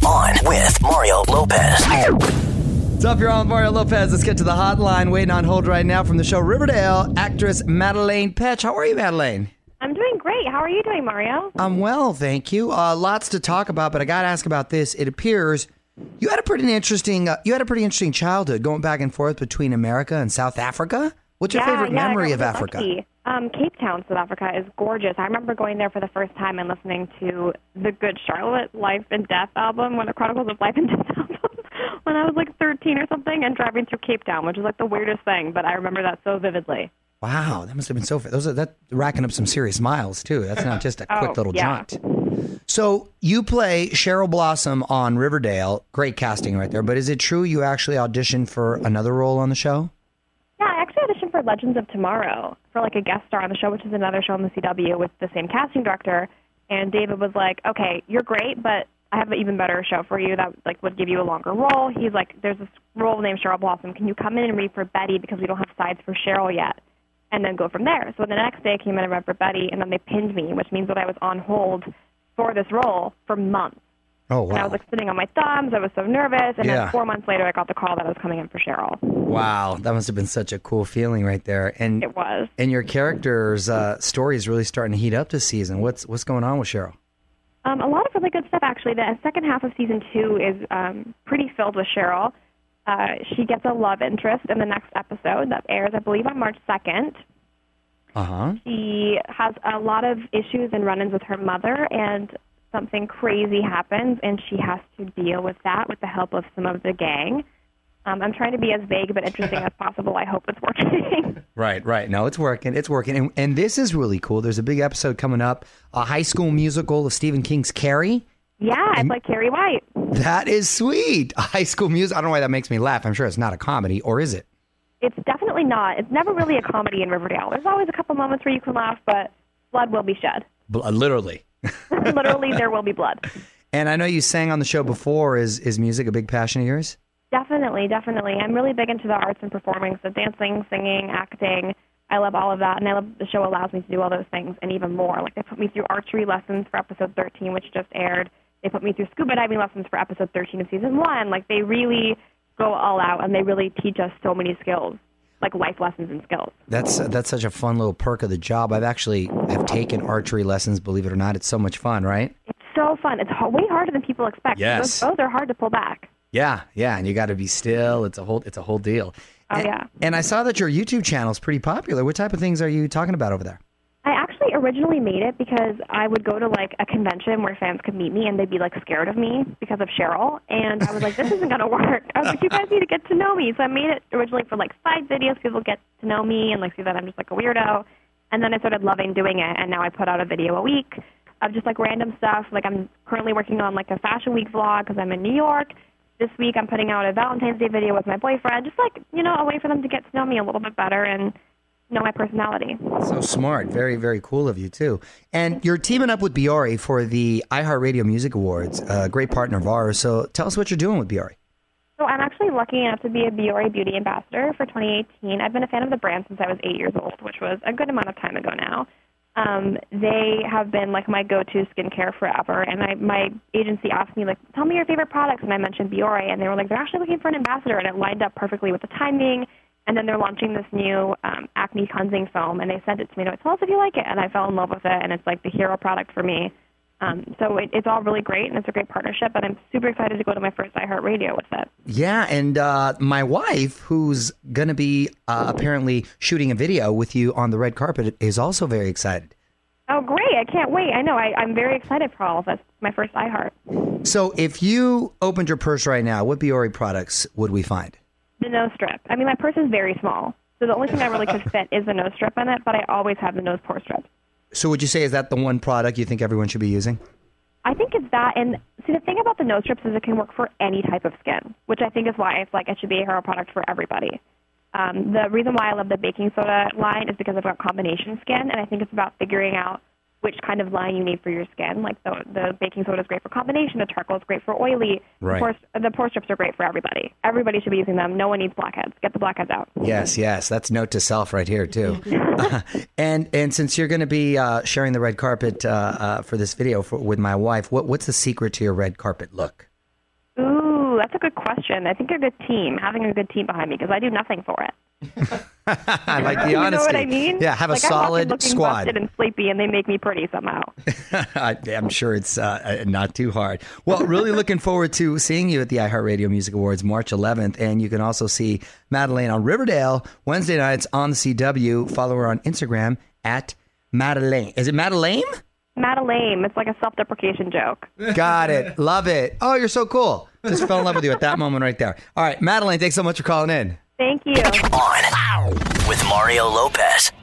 On with Mario Lopez. What's up, you're on with Mario Lopez. Let's get to the hotline. Waiting on hold right now from the show Riverdale, actress Madelaine Petsch. How are you, Madelaine? I'm doing great. How are you doing, Mario? I'm well, thank you. Lots to talk about, but I got to ask about this. It appears you had a pretty interesting childhood, going back and forth between America and South Africa. What's your favorite memory of Africa? Cape Town, South Africa is gorgeous. I remember going there for the first time and listening to the Good Charlotte Life and Death album, when the Chronicles of Life and Death album, when I was like 13 or something, and driving through Cape Town, which is like the weirdest thing, but I remember that so vividly. Wow, that must have been so fun. That racking up some serious miles, too. That's not just a quick little jaunt. So you play Cheryl Blossom on Riverdale. Great casting right there. But is it true you actually auditioned for another role on the show? Yeah, I actually auditioned for Legends of Tomorrow for like a guest star on the show, which is another show on the CW with the same casting director. And David was like, okay, you're great, but I have an even better show for you that like would give you a longer role. He's like, there's this role named Cheryl Blossom. Can you come in and read for Betty because we don't have sides for Cheryl yet? And then go from there. So the next day I came in and read for Betty, and then they pinned me, which means that I was on hold for this role for months. Oh, wow. And I was like sitting on my thumbs. I was so nervous. And then 4 months later, I got the call that I was coming in for Cheryl. Wow. That must have been such a cool feeling right there. And it was. And your character's story is really starting to heat up this season. What's going on with Cheryl? A lot of really good stuff, actually. The second half of season 2 is pretty filled with Cheryl. She gets a love interest in the next episode that airs, I believe, on March 2nd. Uh-huh. She has a lot of issues and run-ins with her mother, and something crazy happens, and she has to deal with that with the help of some of the gang. I'm trying to be as vague but interesting as possible. I hope it's working. Right. No, it's working. It's working. And this is really cool. There's a big episode coming up, a High School Musical of Stephen King's Carrie. Yeah, I play Carrie White. That is sweet. A High School Musical. I don't know why that makes me laugh. I'm sure it's not a comedy, or is it? It's definitely not. It's never really a comedy in Riverdale. There's always a couple moments where you can laugh, but blood will be shed. Literally. Literally, there will be blood. And I know you sang on the show before. Is music a big passion of yours? Definitely. I'm really big into the arts and performing, so dancing, singing, acting. I love all of that, and I love the show allows me to do all those things and even more. Like, they put me through archery lessons for episode 13, which just aired. They put me through scuba diving lessons for episode 13 of season 1. Like, they really go all out, and they really teach us so many skills, like life lessons and skills. That's such a fun little perk of the job. I've actually taken archery lessons, believe it or not. It's so much fun, right? It's so fun. It's way harder than people expect. Yes. Those bows are hard to pull back. Yeah, and you got to be still. It's a whole deal. Yeah. And I saw that your YouTube channel is pretty popular. What type of things are you talking about over there? I actually originally made it because I would go to like a convention where fans could meet me and they'd be like scared of me because of Cheryl. And I was like, this isn't going to work. I was like, you guys need to get to know me. So I made it originally for like side videos. People get to know me and like see that I'm just like a weirdo. And then I started loving doing it. And now I put out a video a week of just like random stuff. Like, I'm currently working on like a Fashion Week vlog because I'm in New York. This week I'm putting out a Valentine's Day video with my boyfriend, just like, a way for them to get to know me a little bit better and know my personality. So smart. Very, very cool of you, too. And you're teaming up with Biore for the iHeartRadio Music Awards, a great partner of ours. So tell us what you're doing with Biore. So I'm actually lucky enough to be a Biore Beauty Ambassador for 2018. I've been a fan of the brand since I was 8 years old, which was a good amount of time ago now. They have been like my go-to skincare forever, and my agency asked me, like, tell me your favorite products, and I mentioned Biore, and they were like, they're actually looking for an ambassador, and it lined up perfectly with the timing. And then they're launching this new acne cleansing foam, and they sent it to me. And I tell us if you like it, and I fell in love with it, and it's like the hero product for me. So it's all really great, and it's a great partnership, and I'm super excited to go to my first iHeartRadio with it. Yeah, and my wife, who's going to be apparently shooting a video with you on the red carpet, is also very excited. Oh, great. I can't wait. I know. I'm very excited for all of us. My first iHeart. So if you opened your purse right now, what Biore products would we find? The nose strip. I mean, my purse is very small, so the only thing I really could fit is the nose strip in it, but I always have the nose pore strip. So would you say, is that the one product you think everyone should be using? I think it's that, and see, the thing about the nose strips is it can work for any type of skin, which I think is why it's like it should be a hero product for everybody. The reason why I love the baking soda line is because I've got combination skin, and I think it's about figuring out which kind of line you need for your skin. Like the baking soda is great for combination, the charcoal is great for oily. Right. The pore strips are great for everybody. Everybody should be using them. No one needs blackheads. Get the blackheads out. Yes. That's note to self right here, too. And since you're going to be sharing the red carpet for this video with my wife, what's the secret to your red carpet look? that's a good question. I think a good team, having a good team behind me, because I do nothing for it. I like the honesty. You know what I mean? Yeah, have a like solid I'm squad. Busted and sleepy, and they make me pretty somehow. I'm sure it's not too hard. Well, really looking forward to seeing you at the iHeartRadio Music Awards March 11th, and you can also see Madeleine on Riverdale Wednesday nights on the CW. Follow her on Instagram at Madeleine. Is it Madeleine? Madeleine. It's like a self-deprecation joke. Got it. Love it. Oh, you're so cool. Just fell in love with you at that moment right there. All right, Madeleine, thanks so much for calling in. Thank you. On with Mario Lopez.